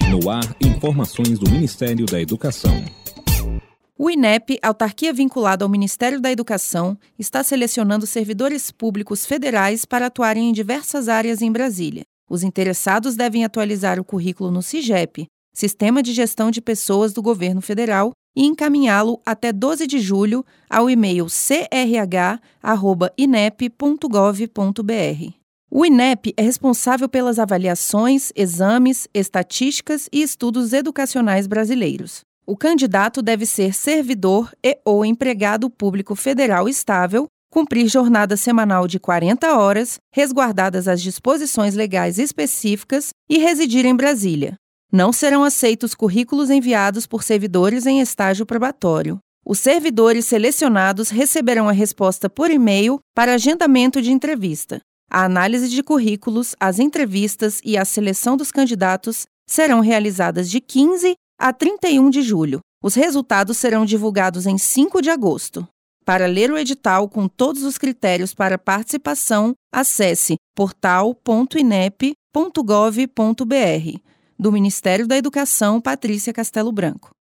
No ar, informações do Ministério da Educação. O INEP, autarquia vinculada ao Ministério da Educação, está selecionando servidores públicos federais para atuarem em diversas áreas em Brasília. Os interessados devem atualizar o currículo no SIGEP, Sistema de Gestão de Pessoas do Governo Federal, e encaminhá-lo até 12 de julho ao e-mail crh@inep.gov.br. O INEP é responsável pelas avaliações, exames, estatísticas e estudos educacionais brasileiros. O candidato deve ser servidor ou empregado público federal estável, cumprir jornada semanal de 40 horas, resguardadas as disposições legais específicas, e residir em Brasília. Não serão aceitos currículos enviados por servidores em estágio probatório. Os servidores selecionados receberão a resposta por e-mail para agendamento de entrevista. A análise de currículos, as entrevistas e a seleção dos candidatos serão realizadas de 15 a 31 de julho. Os resultados serão divulgados em 5 de agosto. Para ler o edital com todos os critérios para participação, acesse portal.inep.gov.br. Do Ministério da Educação, Patrícia Castelo Branco.